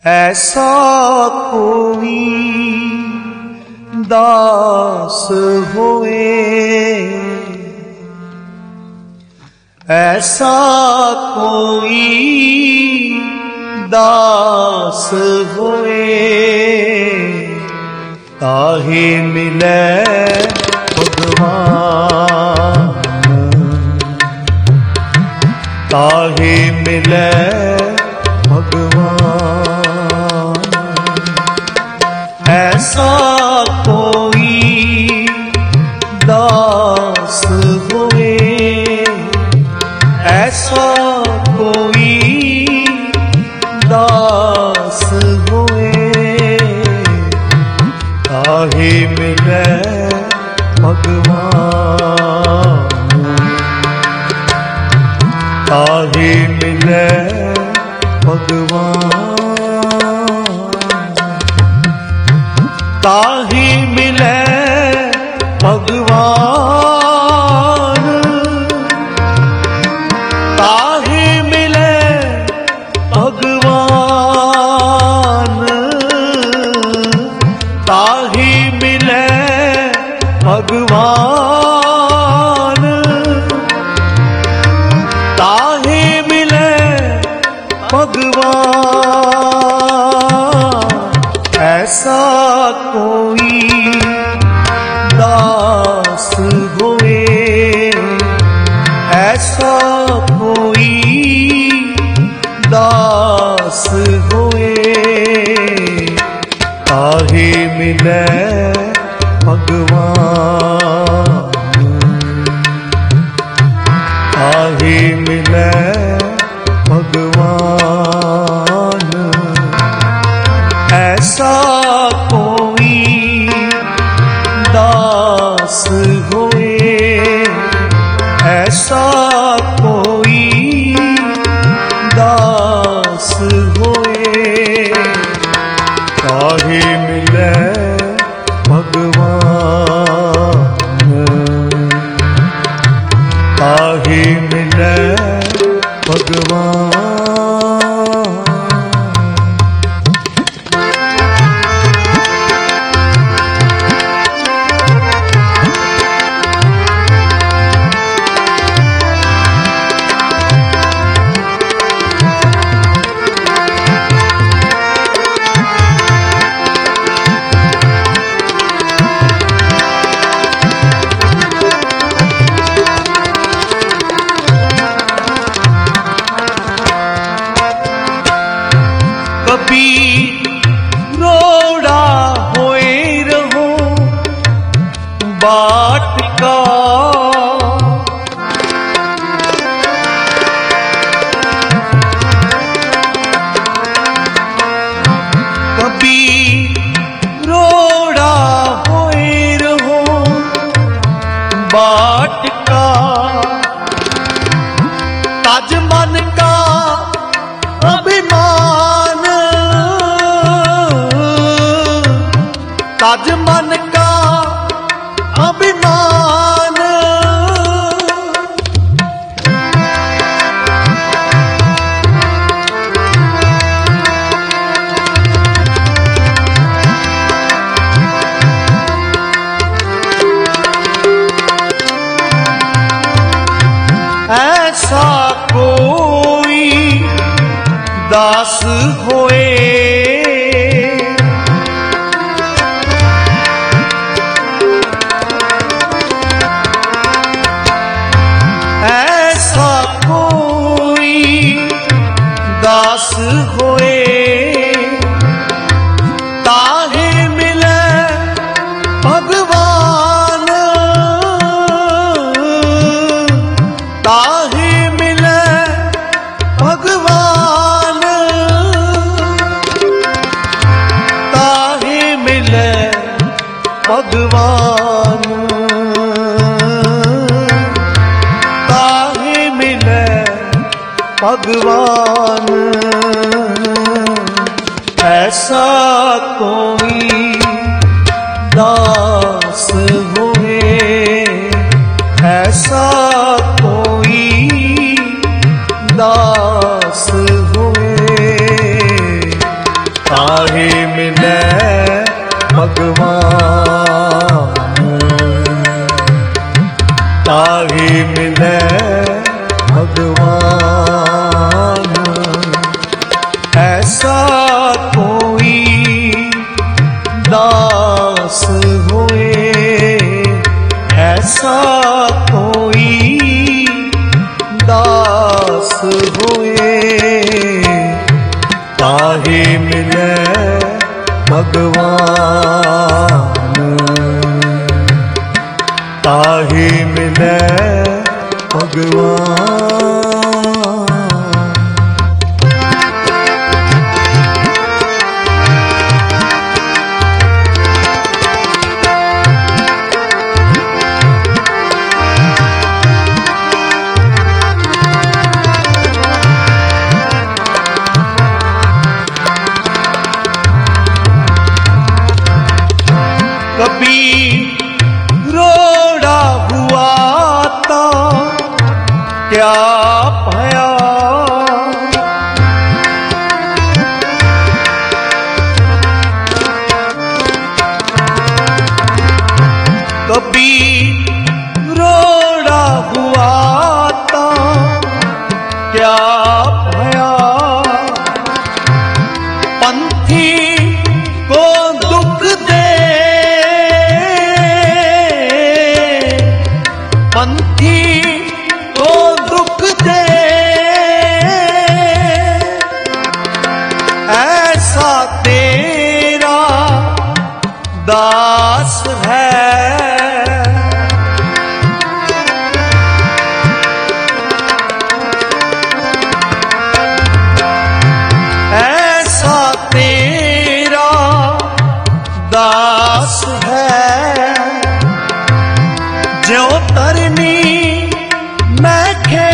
ऐसा कोई दास होए, ऐसा कोई दास होए, ताहि मिले भगवान, ताहि मिले भगवान। ऐसा कोई दास होए, ऐसा कोई दास होए, ताहि मिले भगवान, ताहि मिले भगवान, ताहि मिले भगवान, ताहि मिले भगवान, ताहि मिले भगवान, ताहि मिले भगवान। ऐसा कोई दास होए, ऐसा कोई दास होए, ताहि मिले भगवान, ताहि मिले भगवान। ऐसा कोई दास होए, ऐसा कोई दास होए, ताहि मिले भगवान, ताहि मिले भगवान। रोड़ा होए रहो बाट का, कभी रोड़ा होए रहो बाट का, तज मन का अभिमान, तज मन का अभिमान, ऐसा कोई दास होए, ऐसा कोई दास होए, ताहि मिले भगवान, ताहि मिले भगवान, ताहि मिले भगवान, ताहि मिले भगवान। ऐसा कोई दास होए, ऐसा कोई दास होए, ताहि मिलै भगवान, ताहि मिलै भगवान। ऐसा कोई दास होए, ऐसा कोई दास होए, ताहि मिलै भगवान, ताहि मिलै भगवान। कभी रोड़ा हुआ तो क्या भया, कभी रोड़ा हुआ तो क्या भया, पंथी को दुख दे, पंथी को दुख दे, ऐसा तेरा दास है, ऐसा तेरा दास है, ज्यों तरनी मैखे,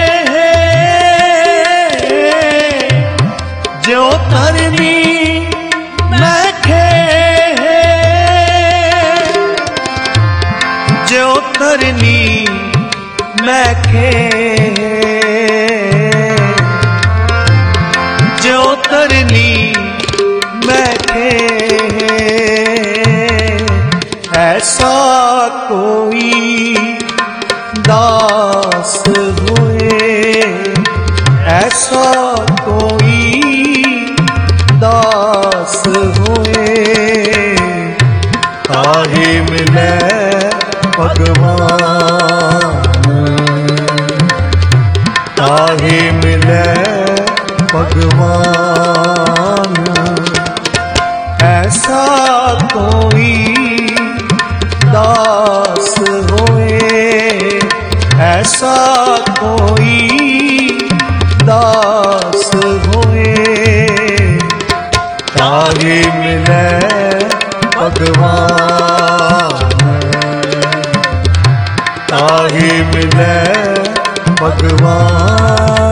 ज्यों तरनी मैखे, ज्यों तरनी मैखे, ज्यों तरनी मैखे, ऐसा कोई दास होए, ऐसा कोई दास होए, ताहि मिलै भगवान, ताहि मिलै भगवान। ऐसा कोई दास होए, ऐसा कोई दास होए, ताहि मिलै भगवान, ताहि मिलै भगवान।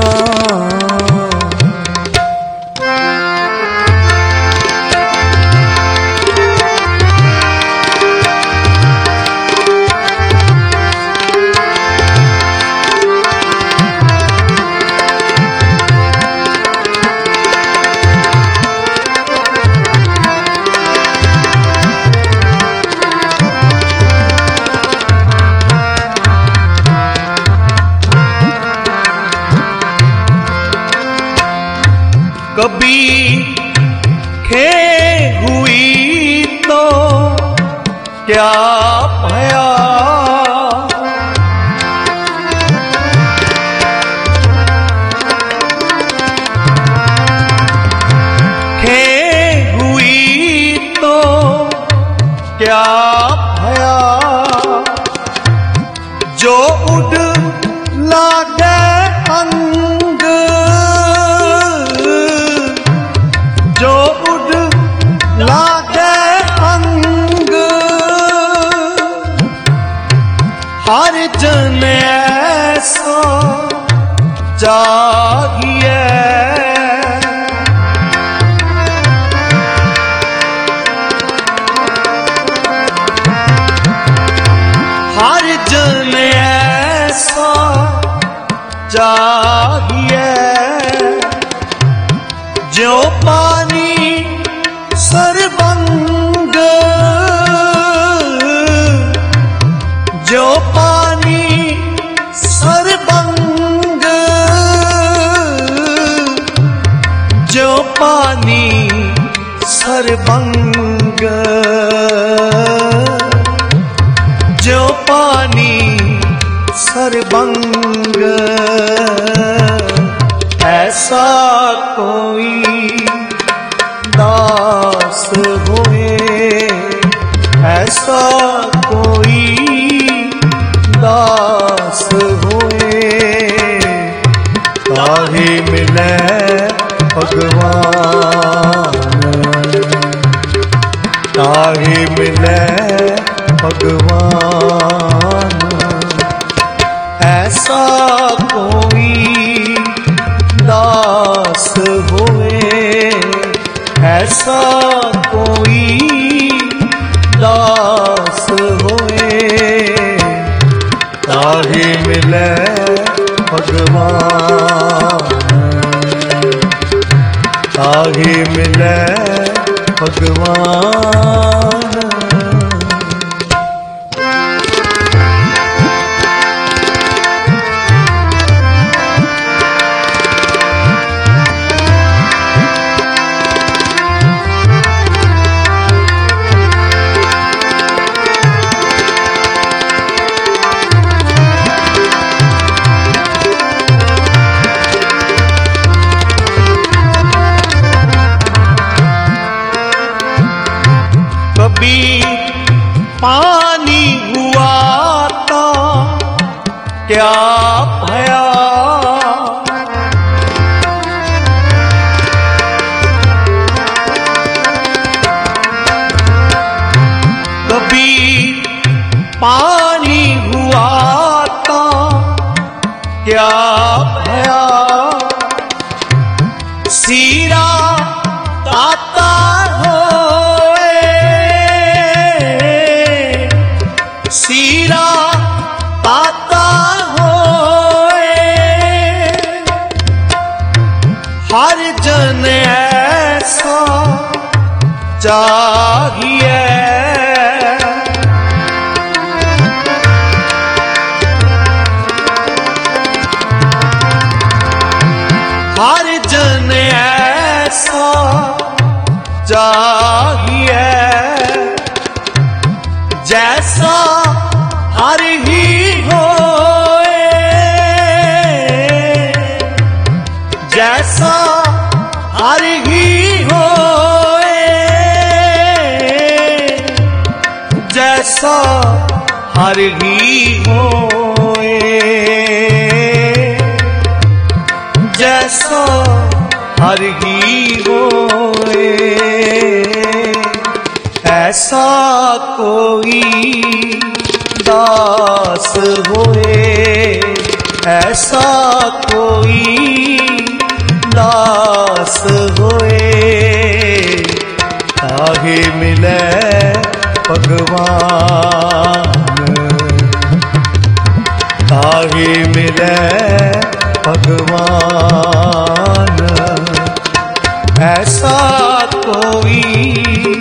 कभी खे हुई तो क्या भया, खे हुई तो क्या भया, जो उड़ लागे अंग, जो उड़ लागे अंग, हर जन ऐसा चाहिए, हर जन ऐसा चाहिए, जो पानी पानी सरबंग, जो पानी सरबंग, ऐसा कोई दास होए, ऐसा कोई दास होए, ताहि मिले भगवान, ताहि मिले भगवान, ऐसा कोई दास होए, ऐसा कोई दास होए, ताहि मिले भगवान, ताहि मिले भगवान। कभी पानी हुआ तो क्या भया, कभी पानी हुआ तो क्या भया, सीरा ताता सीरा ताता होए, हर जन ऐसा चाहिए, हर जन ऐसा चाहिए, जैसा हर ही होए, जैसा हर ही होए, जैसा हर ही होए, जैसा हर ही होए, ऐसा कोई दास होए, ऐसा कोई दास होए, ताहि मिले भगवान, ताहि मिले भगवान, ऐसा कोई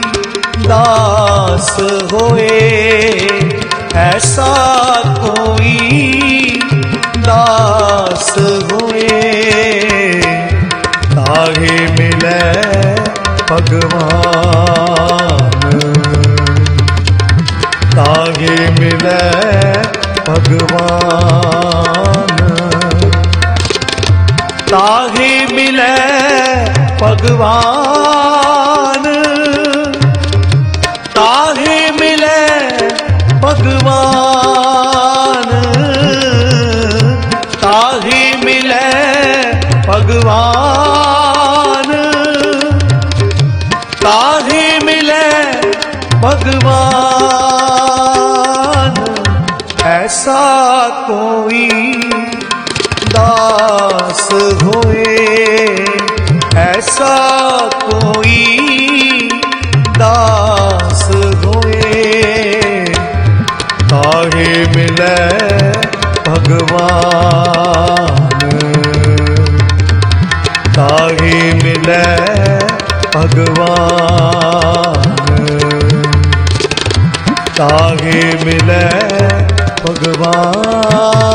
दास होए, ऐसा कोई दास होए, ताहि मिले भगवान, ताहि मिले भगवान, ताहि मिले भगवान, ताहि मिले भगवान, ताहि मिले भगवान, ताहि मिले भगवान, ऐसा कोई दास होए, ऐसा कोई दास होए, ताहि मिले भगवान, ताहि मिले भगवान, ताहि मिले भगवान।